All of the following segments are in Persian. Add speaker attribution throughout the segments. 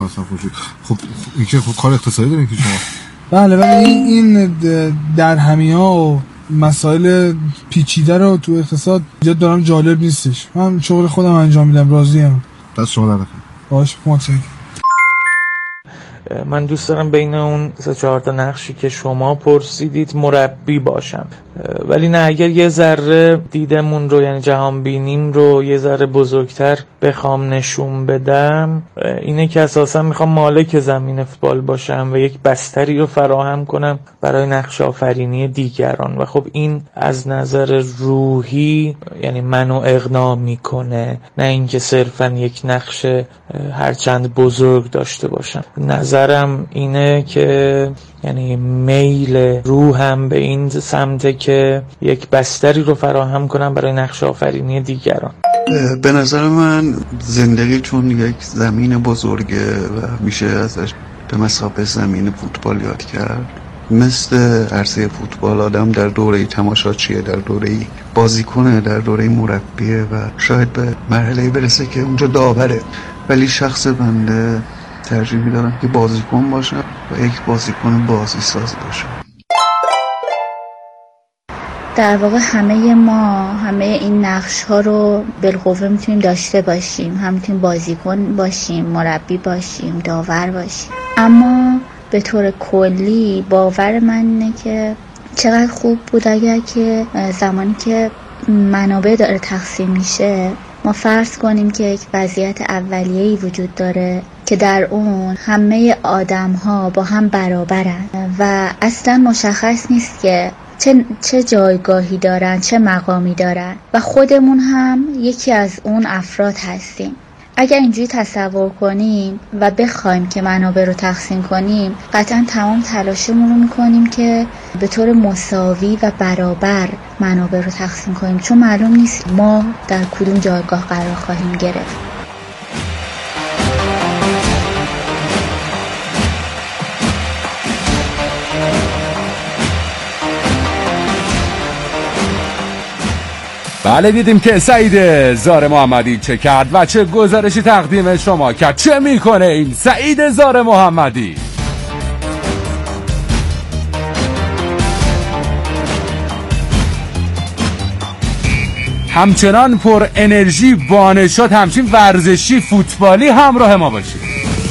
Speaker 1: خب این که کار اقتصادی دارین که شما.
Speaker 2: بله ولی این در همیه‌ها و مسائل پیچیده رو تو اقتصاد زیاد دارم جالب نیستش. من شغل خودم انجام میدم، راضیم.
Speaker 1: دست شما در نکنه.
Speaker 2: باشه متشکرم.
Speaker 3: من دوست دارم بین اون 3-4 تا نقشی که شما پرسیدید مربی باشم، ولی نه، اگر یه ذره دیدمون رو، یعنی جهان بینیم رو یه ذره بزرگتر بخوام نشون بدم، اینه که اساسا میخوام مالک زمین فوتبال باشم و یک بستری رو فراهم کنم برای نقش آفرینی دیگران. و خب این از نظر روحی یعنی منو اقناع میکنه، نه اینکه صرفا یک نقش هرچند بزرگ داشته باشم. نظرم اینه که یعنی میل روحم به این سمته که یک بستری رو فراهم کنم برای نقش آفرینی دیگران.
Speaker 4: به نظر من زندگی چون یک زمین بزرگه و میشه ازش به مثابه زمین فوتبال یاد کرد. مثل عرصه فوتبال آدم در دوره تماشاچیه، در دوره بازیکنه، در دوره مربیه و شاید به مرحله برسه که اونجا داوره. ولی شخص بنده ترجیح میدارم که بازیکن باشم و یک بازیکن بازی ساز باشم.
Speaker 5: در واقع همه این نقش ها رو بالقوه میتونیم داشته باشیم. هم میتونیم بازیکن باشیم، مربی باشیم، داور باشیم. اما به طور کلی باور من اینه که چقدر خوب بود اگر که زمانی که منابع داره تقسیم میشه ما فرض کنیم که یک وضعیت اولیه‌ای وجود داره که در اون همه آدم‌ها با هم برابرن و اصلا مشخص نیست که چه جایگاهی دارن، چه مقامی دارن و خودمون هم یکی از اون افراد هستیم. اگر اینجوری تصور کنیم و بخوایم که منابع رو تقسیم کنیم، قطعا تمام تلاشمون رو میکنیم که به طور مساوی و برابر منابع رو تقسیم کنیم، چون معلوم نیست ما در کدوم جایگاه قرار خواهیم گرفت.
Speaker 6: بله دیدیم که سعید زار محمدی چه کرد و چه گزارشی تقدیم شما کرد. چه میکنه این سعید زار محمدی؟ همچنان پر انرژی، بانشات، همچین ورزشی فوتبالی همراه ما باشید.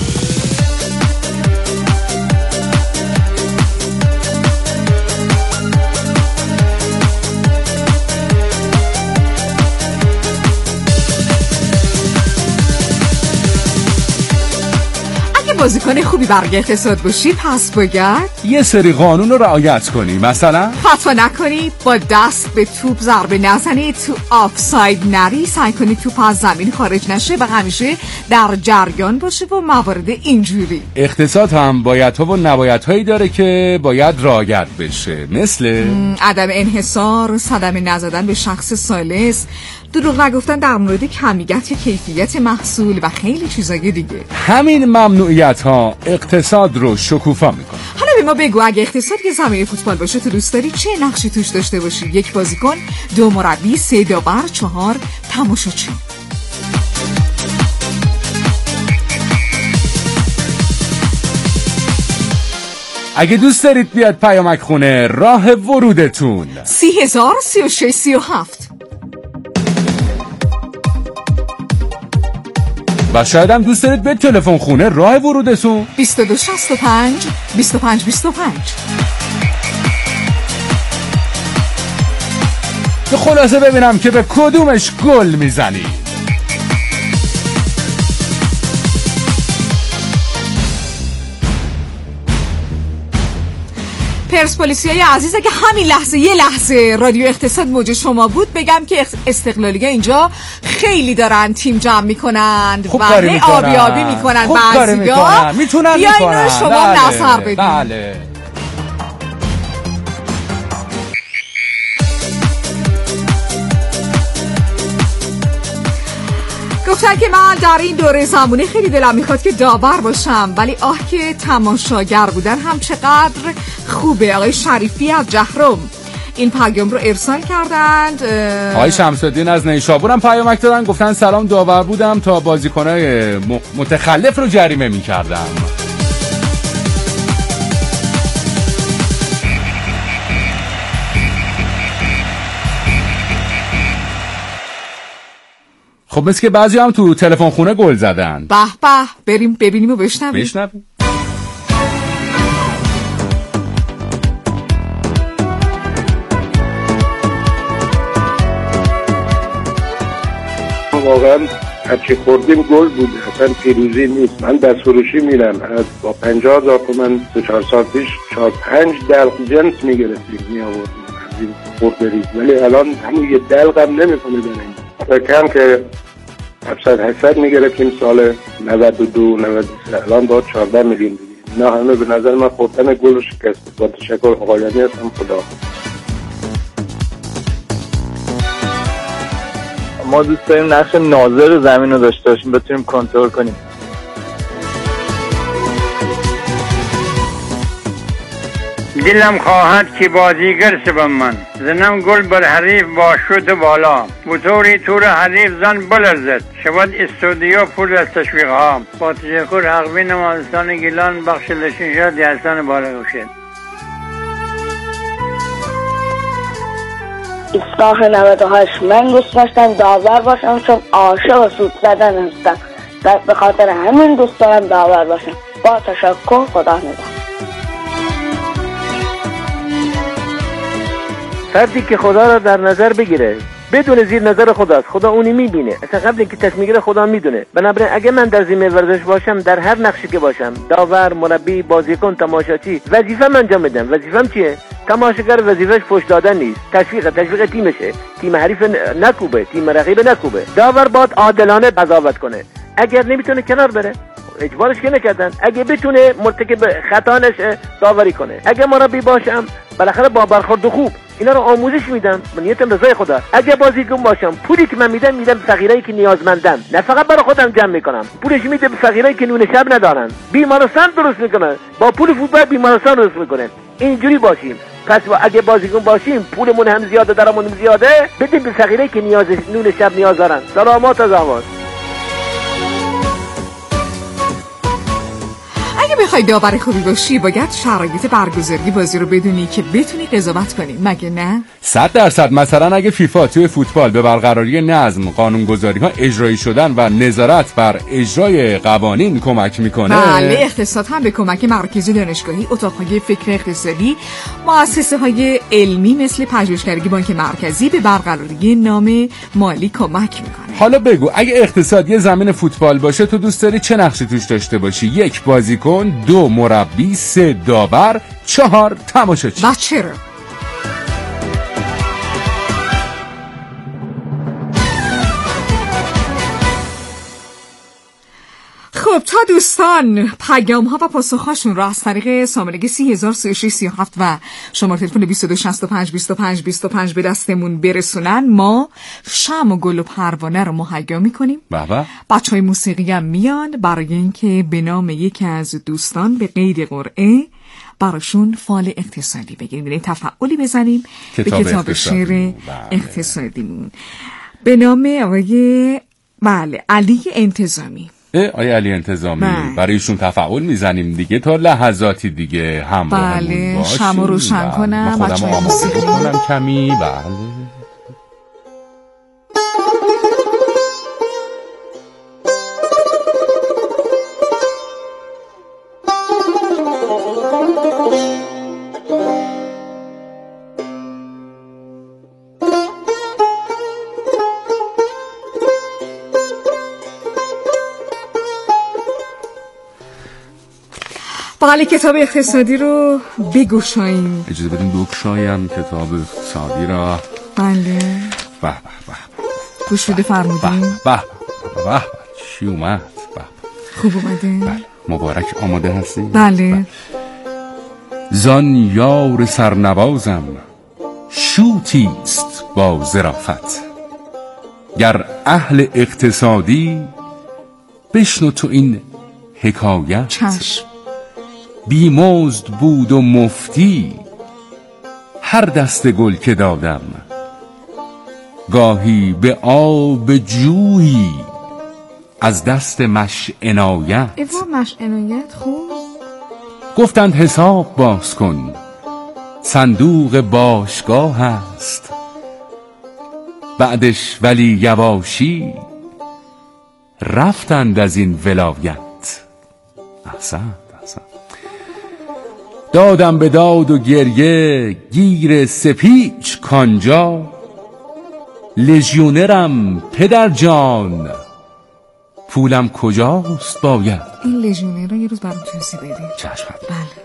Speaker 7: بازیکن خوبی برای اقتصاد باشی پس باید
Speaker 6: یه سری قانون رو رعایت کنی. مثلا
Speaker 7: خطا نکنی، با دست به توپ ضربه نزنی، تو آفساید نری، سعی کنی توپ از زمین خارج نشه و همیشه در جریان باشه و موارد اینجوری.
Speaker 6: اقتصاد هم بایدها و نبایدهایی داره که باید رعایت بشه، مثل
Speaker 7: عدم انحصار، صدمه نزدن به شخص ثالث، دروغ نگفتن در مورد کمیت یا کیفیت محصول و خیلی چیزای دیگه.
Speaker 6: همین ممنوعیت ها اقتصاد رو شکوفا میکنه.
Speaker 7: حالا به ما بگو اگه اقتصاد یه زمینه فوتبال باشه تو دوست داری چه نقشی توش داشته باشی؟ 1 بازیکن، 2 مربی، 3 داور، 4 تماشاچی.
Speaker 6: اگه دوست دارید بیاد پیامک خونه، راه ورودتون
Speaker 7: 30,036,37
Speaker 6: و شاید هم دوست دارید به تلفن خونه، راه ورودتون
Speaker 7: 2265 2525.
Speaker 6: که خلاصه ببینم که به کدومش گل میزنی.
Speaker 7: پرسپولیسیای عزیز، اگه همین یه لحظه رادیو اقتصاد موج شما بود، بگم که استقلالی‌ها اینجا خیلی دارن تیم جمع میکنن و آبیابی میکنن. بعضی‌ها
Speaker 6: میتونن
Speaker 7: یا اینو شما نظر بدید.
Speaker 6: بله.
Speaker 7: گفتن که من در این دوره زمانی خیلی دلم میخواد که داور باشم، ولی آه که تماشاگر بودن هم چقدر خوبه. آقای شریفی از جهرم، این پیام رو ارسال کردند.
Speaker 6: آقای شمس‌الدین از نیشابور هم پیامک دادن، گفتن سلام، داور بودم تا بازیکنای متخلف رو جریمه می‌کردم. خب مثل که بعضی هم تو تلفن خونه گل زدن.
Speaker 7: به به، بریم ببینیم و بشنویم.
Speaker 8: واقعا هرچی خوردیم گل بود، اصلا پیروزی نیست. من دست فروشی میرم، با 50,000 تومان 3-4 سال پیش 4-5 دلق جنس میگرفتیم میآوردیم از این خوردری، ولی الان همون یه دلق هم نمیکنه بریم. فکرم که 700-800 میگرفتیم سال 92-93، الان با 14 میلیون دیگه. نه همه به نظر من خوردن گل و شکست. با تشکر آقایانی هستم، خدا.
Speaker 9: ما دوست داریم نقش ناظر زمین رو داشته باشیم، بتونیم کنترل کنیم.
Speaker 10: دلم خواهد که بازیگر شوم من، زنم گل بر حریف با شوت بالا، بطوری تور حریف زن بلرزد، شود استودیو پر از تشویق ها. با تشکر حقبین مالستان گیلان، بخش لشنشاد یحسن بالغوشه.
Speaker 11: ایستگاه 98 من دوست داشتم داور باشم، چون عاشق سوت زدن هستم. به خاطر همین دوست دارم داور باشم. با تشکر، خدا نگهدار.
Speaker 12: فردی که خدا را در نظر بگیره بدون زیر نظر خداست، خدا اونی میبینه، اصلا قبل اینکه تصمیم میگیره خدا میدونه. بنابراین اگه من در زمین ورزش باشم، در هر نقشی که باشم، داور، مربی، بازیکن، تماشاچی، وظیفه‌م انجام بدم. وظیفه‌م چیه؟ تماشاگر وظیفه‌اش فوش دادن نیست، تشویق تیمشه، تیم حریف نکوبه، تیم رقیب نکوبه. داور باید عادلانه قضاوت کنه. اگر نمیتونه کنار بره، اجبارش که نکردن. اگه بتونه مرتکب خطا نشه داوری کنه. اگه مربی باشم بالاخره با برخورد خوب اینا رو آموزش میدم، به نیت رضای خدا. اگه بازیکن باشم، پولی که من میدم به فقیرایی که نیازمندن، نه فقط برای خودم جمع میکنم. پولش میده به فقیرایی که نون شب ندارن. بیمارستان درست میکنن، با پول فوتبال بیمارستان درست میکنن. اینجوری باشیم. پس اگه بازیکن باشیم، پولمون هم زیاده، درآمدمون زیاده، بدیم به فقیرایی که نون شب نیاز دارن. سلامات از آواز.
Speaker 7: اگه بخوای داور خوبی باشی، باید شرایط برگزاری بازی رو بدونی که بتونی قضاوت کنی، مگه نه؟
Speaker 6: 100%. مثلا اگه فیفا توی فوتبال به برقراری نظم، قانونگذاری‌ها اجرایی شدن و نظارت بر اجرای قوانین کمک میکنه.
Speaker 7: بله، اقتصاد هم به کمک مراکز دانشگاهی، اتاق‌های فکر اقتصادی، مؤسسه‌های علمی مثل پژوهشگری بانک مرکزی به برقراری نام مالی کمک میکنه.
Speaker 6: حالا بگو اگه اقتصاد یه زمین فوتبال باشه، تو دوست داری چه نقشی توش داشته باشی؟ 1 بازیکن، 2 مربی، 3 داور، 4 تماشاچی.
Speaker 7: و چرا؟ خب تا دوستان پیام ها و پاسخ هاشون را از طریق سامانه 303637 و شماره تلفن 2265252525 به دستمون برسونن، ما شمع و گل و پروانه رو مهیا میکنیم. بچهای موسیقی هم میان برای اینکه به نام یکی از دوستان به قید قرعه براشون فال اقتصادی بگیریم، یعنی تفعولی بزنیم به کتاب شعر اقتصادیمون به نام آقای علی انتظامی.
Speaker 6: آیا علی انتظامی برایشون تفعول میزنیم دیگه، تا لحظاتی دیگه همراهمون باشیم.
Speaker 7: شمع روشن کنم،
Speaker 6: خودم آماده کنم کمی. بله
Speaker 7: بله، کتاب اقتصادی رو بگشاییم.
Speaker 6: اجازه بدیم بگشایم کتاب اقتصادی را.
Speaker 7: بله.
Speaker 6: به
Speaker 7: گوش بده فرمودیم.
Speaker 6: به چی اومد؟
Speaker 7: خوب اومده؟
Speaker 6: بله. مبارک. آماده هستی؟
Speaker 7: بله.
Speaker 6: زان یار سرنوازم شوتیست با ظرافت، گر اهل اقتصادی بشنو تو این حکایت.
Speaker 7: چشم.
Speaker 6: بیمزد بود و مفتی هر دست گل که دادم، گاهی به آب جویی از دست مش عنایت.
Speaker 7: مش عنایت خوب.
Speaker 6: گفتند حساب باز کن، صندوق باشگاه است. بعدش ولی یواشی رفتند از این ولایت. احسن. دادم به داد و گریه گیر سپیچ کانجا، لژیونرم پدر جان، پولم کجاست باید.
Speaker 7: این لژیونر رو یه روز برام توضیح بدید.
Speaker 6: چشم.
Speaker 7: بله.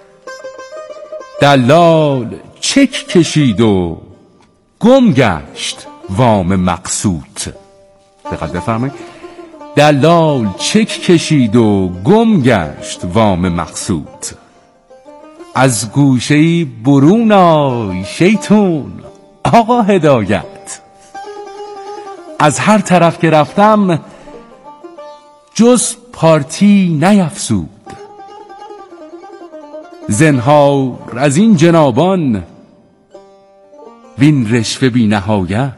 Speaker 6: دلال چک کشید و گم گشت وام مقصود. دقت بفرمایید. دلال چک کشید و گم گشت وام مقصود. از گوشه‌ای برون آی شیطون آقا هدایت. از هر طرف که رفتم جز پارتی نیفزود. زنهار از این جنابان وین رشوه بی نهایت.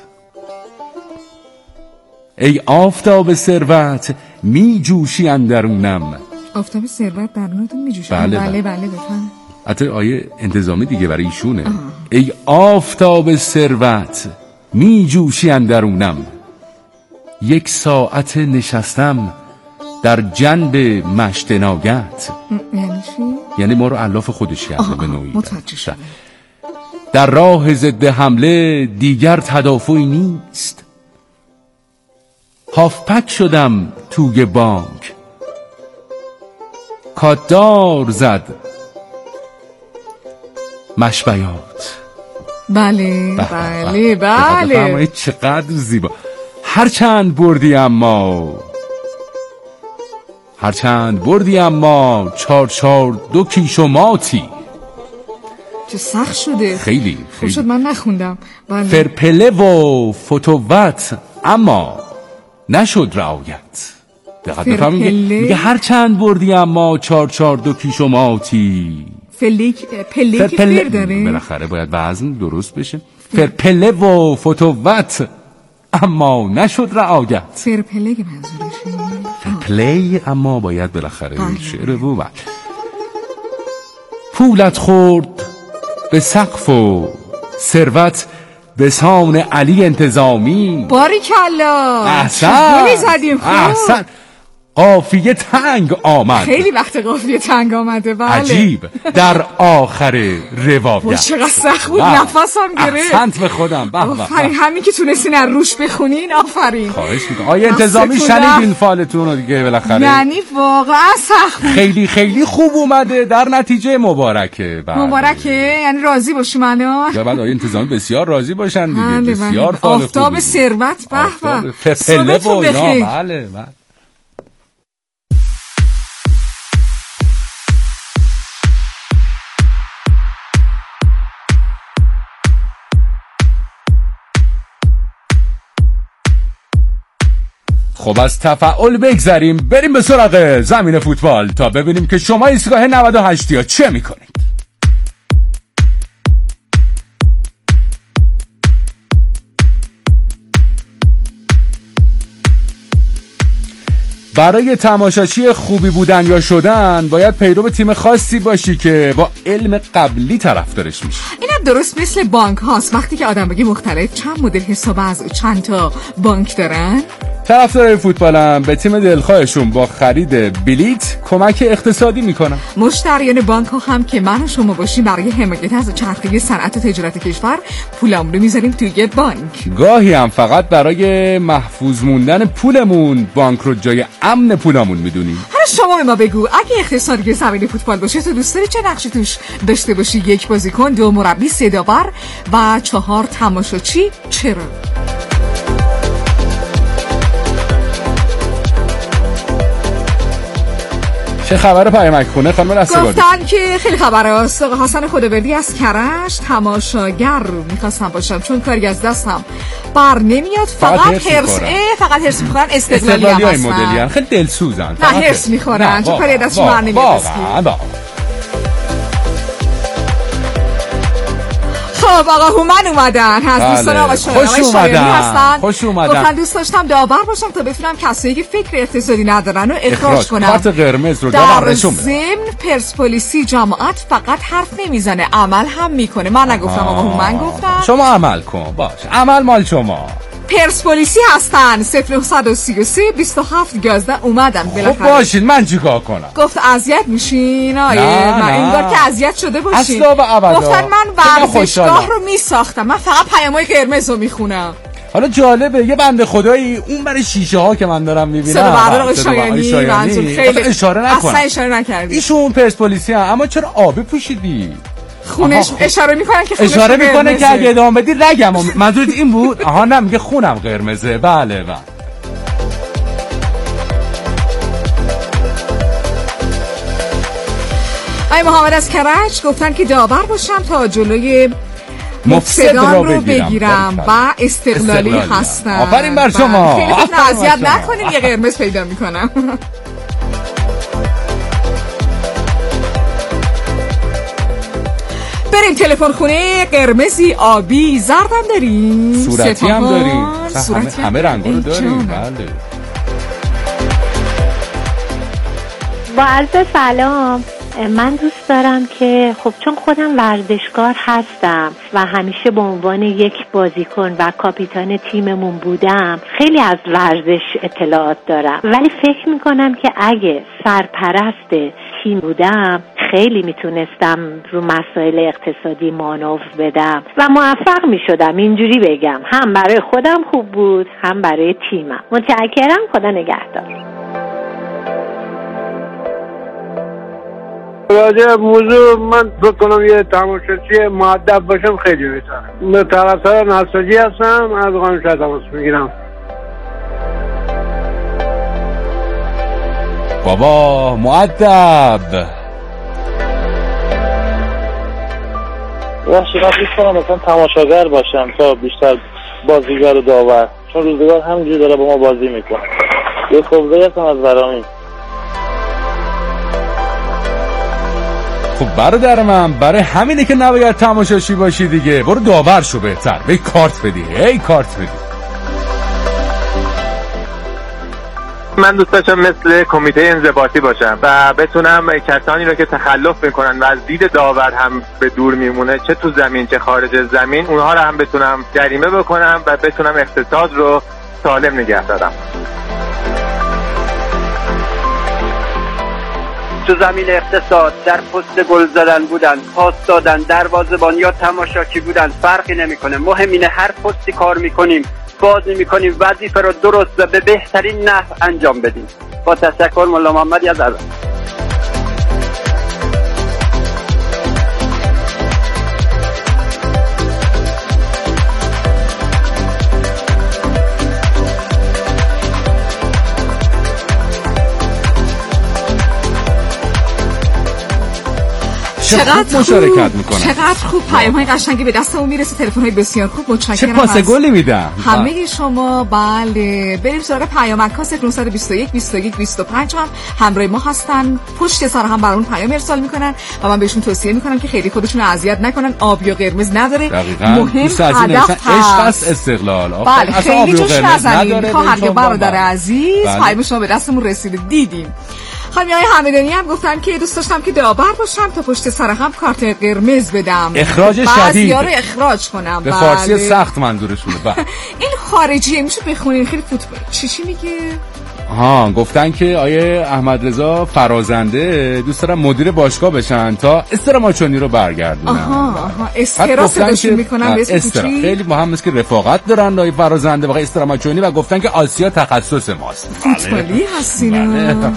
Speaker 6: ای آفتاب ثروت می جوشی اندرونم.
Speaker 7: آفتاب ثروت درونتون می جوشی؟
Speaker 6: بله
Speaker 7: بفهم.
Speaker 6: حتی آیه انتظامی دیگه برای ایشونه. ای آفتاب ثروت می جوشی اندرونم. یک ساعت نشستم در جنب مشت ناگت.
Speaker 7: یعنی چی؟
Speaker 6: یعنی ما رو علاف خودش کرده به نوعی.
Speaker 7: متوجه شدم.
Speaker 6: در راه ضد حمله دیگر تدافعی نیست. هافپک شدم توی بانک، کاددار زد مشبیات.
Speaker 7: بله.
Speaker 6: چقدر زیبا. هرچند بردی اما 442 کیش و ماتی.
Speaker 7: چه سخت شده.
Speaker 6: خیلی
Speaker 7: خوب شد من نخوندم. بله.
Speaker 6: فرپله و فتوت اما نشد رعایت. دقت بفرمایید. میگه هرچند بردی اما 442 کیش و ماتی.
Speaker 7: پله که فر داره.
Speaker 6: بالاخره باید وزن درست بشه. فرپله و فتوت اما نشد رعایت.
Speaker 7: فرپله که منظورشه.
Speaker 6: فرپلی اما باید بالاخره شعر و بعد. پولت خورد به سقف و ثروت به سان علی انتظامی.
Speaker 7: باریکلا.
Speaker 6: احسن. قافیه تنگ آمد.
Speaker 7: خیلی وقت قافیه تنگ آمده. بله.
Speaker 6: عجیب. در آخر روایت.
Speaker 7: چقدر سخت بود. نفسم گرفت.
Speaker 6: احسنت به خودم.
Speaker 7: آفرین. همین که تونستین از روش بخونین. آفرین.
Speaker 6: خواهش میکنم. آیه انتظامی شنیدین فالتون رو دیگه بالاخره.
Speaker 7: یعنی واقعا سخت بود.
Speaker 6: خیلی خیلی خوب اومده. در نتیجه مبارکه.
Speaker 7: مبارکه. یعنی راضی باشیم الان.
Speaker 6: یا بعد آیه انتظامی بسیار راضی باشن دیگه. بسیار فال خوبی.
Speaker 7: آفتاب ثروت. به به.
Speaker 6: پله و اینا. بله. خب از تفاعل بگذریم بریم به سراغ زمین فوتبال تا ببینیم که شما ایستگاه 98 یا چه میکنید. برای تماشاچی خوبی بودن یا شدن باید پیرو تیم خاصی باشی که با علم قبلی طرفدارش میشه.
Speaker 7: اینم درست مثل بانک هاست. وقتی که آدم بگی مختلف چند مدل حساب از چند تا بانک دارن.
Speaker 6: طرفدارای فوتبالم به تیم دلخواهشون با خرید بلیت کمک اقتصادی میکنن.
Speaker 7: مشتریان بانک ها هم که من و شما باشیم برای حمایت از چرخه صنعت و تجارت کشور پولمون رو میذاریم توی بانک.
Speaker 6: گاهی هم فقط برای محفوظ موندن پولمون بانک رو جای امن پولمون میدونیم.
Speaker 7: حالا شما به ما بگو اگه اقتصادی زمین فوتبال باشه تو دوست داری چه نقشی توش داشته باشی؟ 1 بازیکن، 2 مربی، 3 داور و 4 تماشاچی. چرا؟
Speaker 6: چه خبر پیامک خونه خانم رستگاری؟
Speaker 7: گفتن که خیلی خبره است. آقا حسن خداوردی از کرج تماشاگر رو میخواستم باشم چون کاری از دستم بر نمیاد. فقط هرس میخورن. استقلالی هم هستن.
Speaker 6: خیلی دلسوزن.
Speaker 7: نه هرس میخورن چون کاری از دستم بر نمیاد. خب آقا هومن اومدن از دوستان آقا شایانی هستن.
Speaker 6: خوش اومدن.
Speaker 7: گفتن دوست داشتم داور باشم تا بتونم کسایی که فکر اقتصادی ندارن رو اخراج کنم.
Speaker 6: کارت قرمز رو داورشون بدم.
Speaker 7: ضمن پرسپولیسی جماعت فقط حرف نمیزنه عمل هم میکنه. من نگفتم آقا هومن گفتم.
Speaker 6: شما عمل کن باش. عمل مال شما.
Speaker 7: پرسپولیسی هستن 0933 27 11 اومدن بالاخره.
Speaker 6: خب باشین من چیکار کنم؟
Speaker 7: گفت اذیت میشین آیه من انگار که اذیت شده باشین.
Speaker 6: اصلا و ابدا.
Speaker 7: گفتن من ورزشگاه رو میساختم من فقط پیامای قرمز رو میخونم.
Speaker 6: حالا جالبه یه بنده خدایی اون برای شیشه ها که من دارم میبینم
Speaker 7: صدا بردار آقای شایانی منظور خیلی
Speaker 6: اشاره نکن
Speaker 7: اصلا اشاره نکردی
Speaker 6: ایشون پرسپولیسی هم اما چرا آبی پوشیدی؟
Speaker 7: خونش اشاره میکنن که خونش
Speaker 6: اشاره میکنه که اگه ادامه بدی رگم منظورت این بود؟ آها نه میگه خونم قرمزه. بله بله
Speaker 7: آی محمد از کرج گفتن که داور باشم تا جلوی مفسدان رو بگیرم و استقلالی هستم.
Speaker 6: آفرین بر شما.
Speaker 7: خیلی خوب اذیت نکنین یه قرمز پیدا میکنم. بریم تلفن خونه. قرمزی آبی زردم داریم
Speaker 6: صورتی هم داریم همه رنگا رو داریم. بله
Speaker 13: با عرض سلام من دوست دارم که خب چون خودم ورزشکار هستم و همیشه به عنوان یک بازیکن و کاپیتان تیممون بودم خیلی از ورزش اطلاعات دارم ولی فکر میکنم که اگه سرپرست تیم بودم خیلی میتونستم رو مسائل اقتصادی مانور بدم و موفق میشدم. اینجوری بگم هم برای خودم خوب بود هم برای تیمم. متشکرم. خدا نگهدار.
Speaker 14: راجع موضوع من بکنم یه تماشاچی مؤدب باشم خیلی بهتره. طرفدار نساجی هستم از قانون‌شهر تماس میگیرم.
Speaker 6: بابا مؤدب
Speaker 9: وحشی من دوست دارم مثلا تماشاگر باشم تا بیشتر بازیگر و داور چون روزگار همینجوری داره با ما بازی میکنه. یه خوبه هستم از برامی.
Speaker 6: خب برادر من برای همینه که نباید تماشاشی باشی دیگه. برو داور شو بهتر. به کارت بدی. کارت بدی.
Speaker 15: من دوست داشتم مثل کمیته انضباطی باشم و بتونم کسانی رو که تخلف میکنن و از دید داور هم به دور میمونه چه تو زمین چه خارج زمین اونها رو هم بتونم جریمه بکنم و بتونم اقتصاد رو سالم نگه دارم.
Speaker 16: تو زمین اقتصاد در پست گل زدن بودن، پاس دادن، دروازه‌بان یا تماشاچی بودن فرقی نمیکنه. مهم اینه هر پستی کار میکنیم بازی میکنیم وظیفه رو درست و به بهترین نحو انجام بدیم. با تشکر مولا محمدی از عزم.
Speaker 7: چقدر مشارکت میکنن. چقدر خوب پیام‌های قشنگی به دستمون میرسه. تلفن‌های بسیار خوب. متشکرم.
Speaker 6: چه پاس گلی میدم
Speaker 7: همه شما. بله بریم سراغ پیامک‌ها. 0921 21 25 هم همراه ما هستن. پشت سر هم برامون پیام ارسال میکنن و من بهشون توصیه میکنم که خیلی خودشون رو اذیت نکنن. آب یا قرمز نداره. مهم هدف
Speaker 6: عشق است استقلال.
Speaker 7: بله خیلی جوش نزنید. خواهر یا برادر عزیز پیام شما به دستمون رسیده دیدیم. خانم آقای همدانی هم گفتن که دوست داشتم که داور باشم تا پشت سر هم کارت قرمز بدم.
Speaker 6: اخراج شدید.
Speaker 7: بعضیا رو اخراج کنم.
Speaker 6: به فارسی سخت منظورشونه.
Speaker 7: این خارجیه میشه بخونین خیلی فوتبال. چی میگه؟
Speaker 6: گفتن که آیه احمد رضا فرازنده دوست دارن مدیر باشگاه بشن تا استراماچونی رو برگردونن.
Speaker 7: استراسشون میکنن به اسم
Speaker 6: خیلی مهم است که رفاقت دارن آیه فرازنده و استراماچونی و گفتن که آسیا تخصص ماست.
Speaker 7: فوتبالی هستین.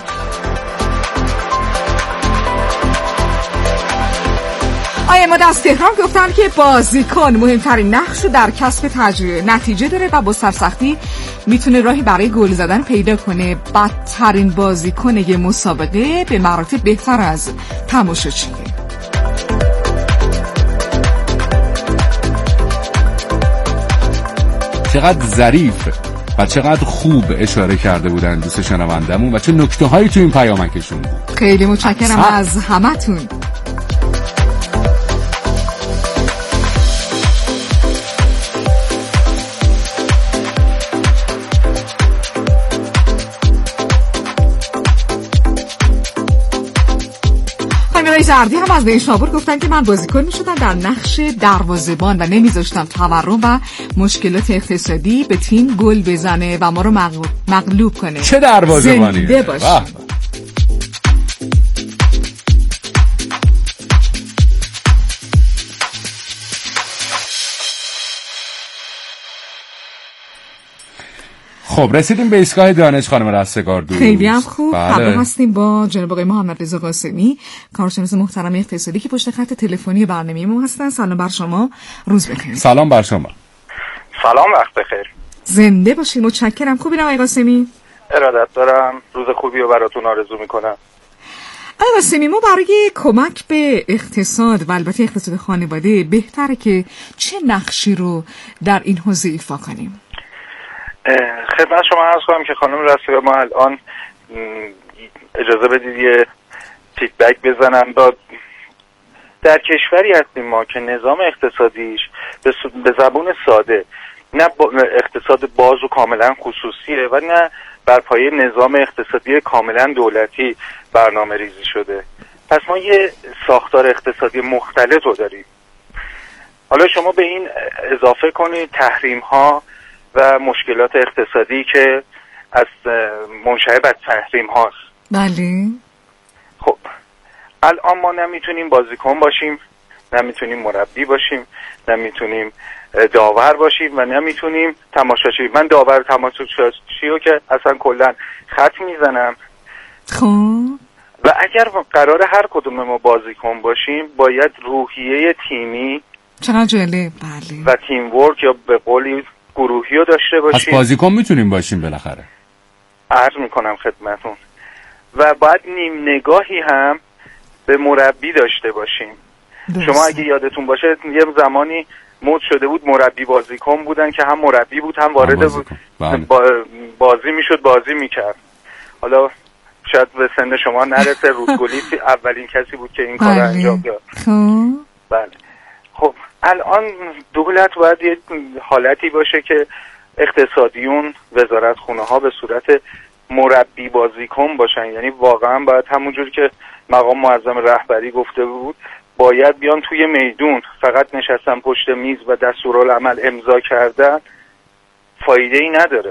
Speaker 7: آیه ما از تهران گفتم که بازیکن مهمترین نقش رو در کسب نتیجه داره و با سرسختی میتونه راهی برای گل زدن پیدا کنه. بدترین بازیکن یه مسابقه به مراتب بهتر از تماشاچیه.
Speaker 6: چقدر ظریف و چقدر خوب اشاره کرده بودن دوست شنوندمون و چه نکته هایی تو این پیامکشون بود.
Speaker 7: خیلی متشکرم از همتون. سمیرای زردی هم از نیشابور گفتن که من بازیکن میشدم در نقش دروازه‌بان و نمیذاشتم تورم و مشکلات اقتصادی به تیم گل بزنه و ما رو مغلوب کنه.
Speaker 6: چه دروازه‌بانی؟
Speaker 7: زنده باشه.
Speaker 6: خب رسیدیم به ایستگاه دانش خانم رستگار دوست.
Speaker 7: خیلی هم خوب.
Speaker 6: بله.
Speaker 7: همراه هستیم با جناب آقای محمد رضا قاسمی، کارشناس محترم اقتصادی که پشت خط تلفنی برنامه ما هستن. سلام بر شما، روز بخیر.
Speaker 6: سلام بر شما.
Speaker 17: سلام، وقت بخیر.
Speaker 7: زنده باشید. متشکرم. خوبین آقای قاسمی؟
Speaker 17: ارادت دارم. روز خوبی رو براتون آرزو میکنم.
Speaker 7: آقای قاسمی، ما برای کمک به اقتصاد و البته اقتصاد خانواده بهتره که چه نقشی رو در این حوزه ایفا کنیم؟
Speaker 17: خدمت شما عرض کنم که خانم رستگار، ما الان اجازه بدید یه فیدبک بزنم. در کشوری هستیم ما که نظام اقتصادیش به زبون ساده نه اقتصاد باز و کاملا خصوصیه و نه بر پایه نظام اقتصادی کاملا دولتی برنامه ریزی شده. پس ما یه ساختار اقتصادی مختلط رو داریم. حالا شما به این اضافه کنید تحریم ها و مشکلات اقتصادی که از منشأ از تحریم هاست.
Speaker 7: بله.
Speaker 17: خب الان ما نمیتونیم بازیکن باشیم، نمیتونیم مربی باشیم، نمیتونیم داور باشیم و نمیتونیم تماشاچی. من داور تماشاچی رو که اصلا کلا خط میزنم.
Speaker 7: خب
Speaker 17: و اگر قرار هر کدوم ما بازیکن باشیم باید روحیه تیمی
Speaker 7: چقدر جالب. بله.
Speaker 17: و تیم ورک یا به قولی گروهی رو داشته باشیم.
Speaker 6: پس بازیکن میتونیم باشیم بالاخره.
Speaker 17: عرض میکنم خدمتون. و باید نیم نگاهی هم به مربی داشته باشیم. شما اگه یادتون باشه یه زمانی مد شده بود مربی بازیکن بودن که هم مربی بود هم وارد بود بازی میشد، بازی میکرد. حالا شاید به سن شما نرسه، رودگلی اولین کسی بود که این کار انجام داد. بله. خب الان دولت باید یه حالتی باشه که اقتصادیون وزارتخونه ها به صورت مربی بازیکن باشن. یعنی واقعا باید همونجوری که مقام معظم رهبری گفته بود باید بیان توی میدون، فقط نشستن پشت میز و دستورالعمل امضا کردن فایده ای نداره.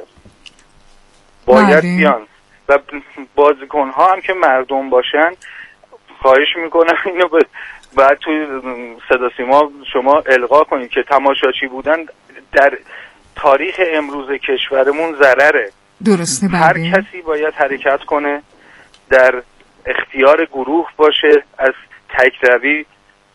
Speaker 17: باید بیان و بازیکن ها هم که مردم باشن. خواهش میکنم اینو بعد توی صدا سیما شما القا کنید که تماشاچی بودن در تاریخ امروز کشورمون ضرره.
Speaker 7: درسته. بله.
Speaker 17: هر کسی باید حرکت کنه، در اختیار گروه باشه، از تکروی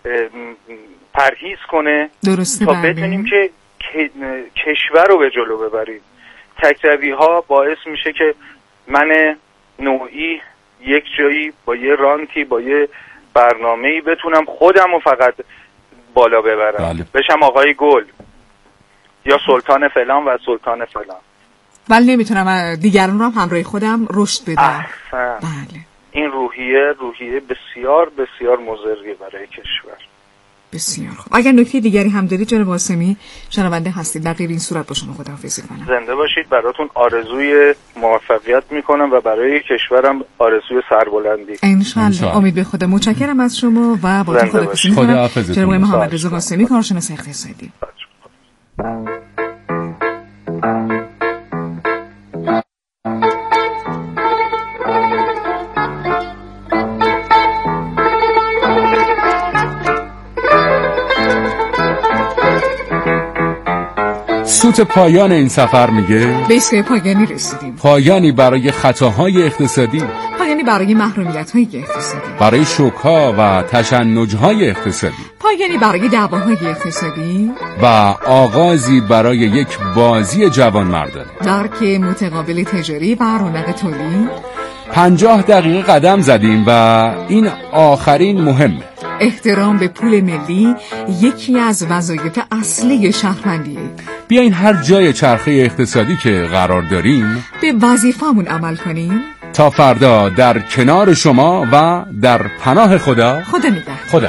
Speaker 17: پرهیز کنه.
Speaker 7: درسته.
Speaker 17: تا بتونیم که کشور رو به جلو ببریم. تکروی ها باعث میشه که من نوعی یک جایی با یه رانتی با یه برنامه‌ای بتونم خودم رو فقط بالا ببرم.
Speaker 6: بله.
Speaker 17: بشم آقای گل یا سلطان فلان و سلطان فلان.
Speaker 7: ولی نمیتونم دیگران رو هم همراه خودم رشد بدم.
Speaker 17: بله. این روحیه بسیار بسیار مضری برای کشور.
Speaker 7: بسیار خوب. اگر نکته دیگری هم دارید جناب قاسمی، شنونده هستید. در غیر این صورت با شما خداحافظی کنم.
Speaker 17: زنده باشید. براتون آرزوی موفقیت میکنم و برای کشورم آرزوی سربلندی.
Speaker 7: انشالله. امید به خدا. متشکرم از شما و با خداحافظی میکنم. جناب محمد رضا قاسمی، کارشناس اقتصادی.
Speaker 6: سوت پایان این سفر میگه
Speaker 7: به ایستگاه پایانی رسیدیم.
Speaker 6: پایانی برای خطاهای اقتصادی،
Speaker 7: پایانی برای محرومیت‌های اقتصادی،
Speaker 6: برای شوک‌ها و تشنج‌های اقتصادی،
Speaker 7: پایانی برای دعواهای اقتصادی
Speaker 6: و آغازی برای یک بازی جوانمردانه.
Speaker 7: درک متقابل تجاری و رونق تولید.
Speaker 6: 50 دقیقه قدم زدیم و این آخرین مهمه.
Speaker 7: احترام به پول ملی یکی از وظایف اصلی شهروندیه.
Speaker 6: بیاین هر جای چرخه اقتصادی که قرار داریم
Speaker 7: به وظیفه‌مون عمل کنیم.
Speaker 6: تا فردا در کنار شما و در پناه خدا.
Speaker 7: خدا نگهدار.
Speaker 6: خدا.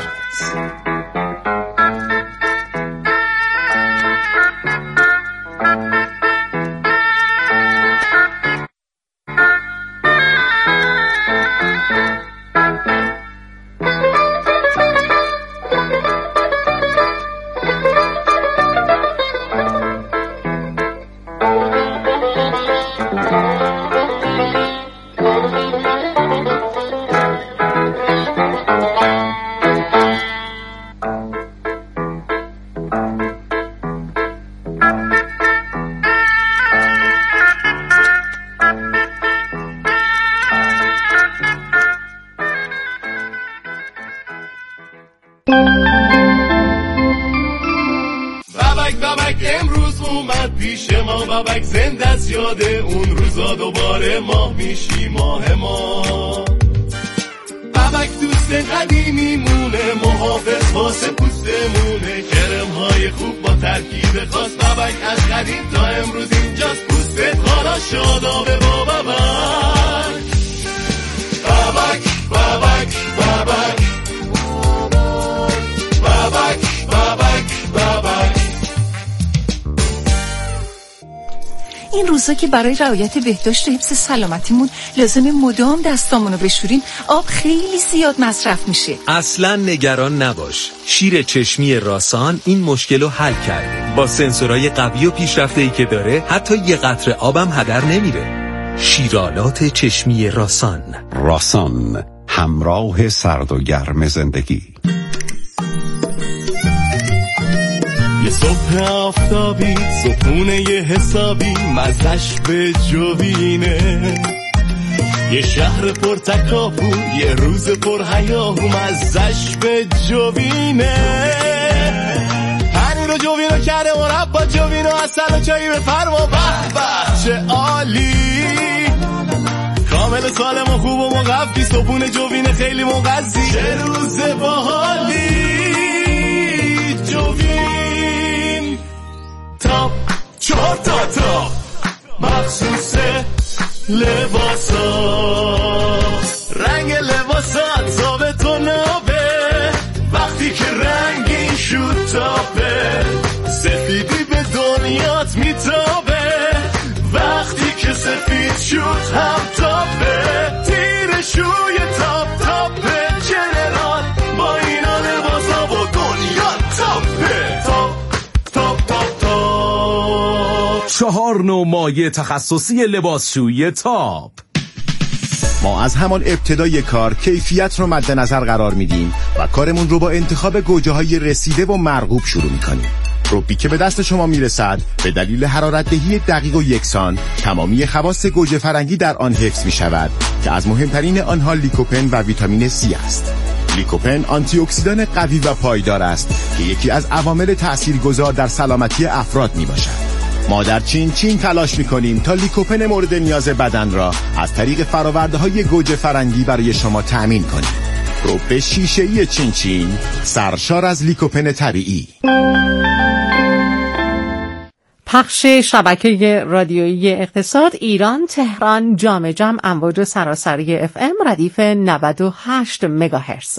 Speaker 18: بابک امروز اومد پیش ما، بابک زنده از یاد اون روزا دوباره ماه میشی ماه ما. بابک دوست قدیمی مونه، محافظ واسه پوستمونه، کرم‌های خوب با ترکیب خاص. بابک از قدیم تا امروز اینجاست، پوستت حالا شادابه با بابک. بابک بابک بابک بابک بابک بابک.
Speaker 19: این روزا که برای رعایت بهداشت و حفظ سلامتیمون لازمه مدام دستامونو بشوریم، آب خیلی زیاد مصرف میشه.
Speaker 20: اصلا نگران نباش، شیر چشمی راسان این مشکل رو حل کرده. با سنسورهای قوی و پیشرفته‌ای که داره، حتی یه قطره آبم هدر نمیره. شیرالات چشمی راسان.
Speaker 21: راسان، همراه سرد و گرم زندگی.
Speaker 18: یه صبح آفتابی، صبحونه یه حسابی، مزش به جوینه. یه شهر پر تکاپو، یه روز پر هیاهو، مزش به جوینه. پنیر و جوینو کرده مربا، جوینو اصل و چایی بفرما، به به چه عالی. کامل سالم و خوب و مقفی، صبحونه جوینه خیلی مغذی، چه روز باحالی. جوین تاپ 4 تا مخصوص لباسا، رنگ لباسات ثابت و نابه، وقتی که رنگین شد تابه، سفیدی به دنیات میتابه، وقتی که سفید شد هم تابه، تیر شوی تاپ تابه، جنرال با اینا لباسا با دنیا تابه. تاپ تاپ تاپ تاپ.
Speaker 6: 4 نوع مایع تخصصی لباسشویی تاپ.
Speaker 22: ما از همان ابتدای کار کیفیت رو مد نظر قرار میدیم و کارمون رو با انتخاب گوجه‌های رسیده و مرغوب شروع میکنیم. روبی که به دست شما میرسد به دلیل حرارت‌دهی دقیق و یکسان، تمامی خواص گوجه فرنگی در آن حفظ میشود که از مهمترین آنها لیکوپن و ویتامین C است. لیکوپن آنتی اکسیدان قوی و پایدار است که یکی از عوامل تاثیرگذار در سلامتی افراد میباشد. ما در چین تلاش میکنیم تا لیکوپن مورد نیاز بدن را از طریق فرآورده‌های گوجه فرنگی برای شما تأمین کنیم. روب شیشه‌ای چین سرشار از لیکوپن طبیعی.
Speaker 23: پخش شبکه رادیویی اقتصاد ایران تهران جام امواج سراسری FM ردیف 98 مگاهرتز.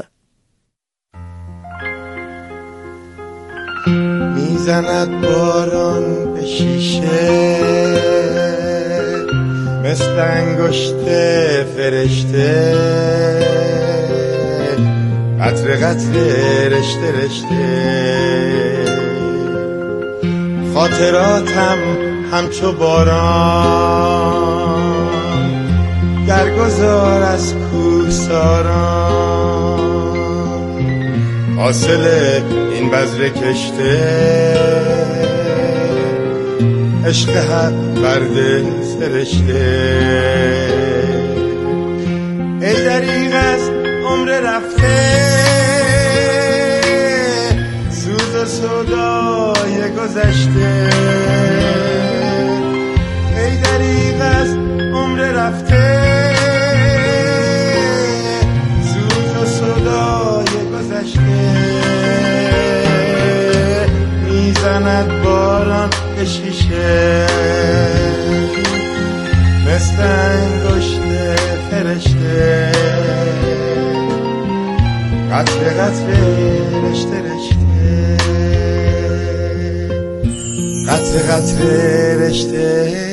Speaker 24: میزند باران به شیشه مثل انگشت فرشته، قطره قطره رشته رشته، خاطراتم همچو باران درگذار از کوهساران، حاصل این بذر کشته عشق حق برده سرشته. ای دریغ از عمر رفته، سوز و سودای گذشته، ای دریغ از عمر رفته، سوز و سودای گذشته. میزند باران به شیشه مثل انگشت فرشته، قطره قطره رشته رشته، قطره قطره رشته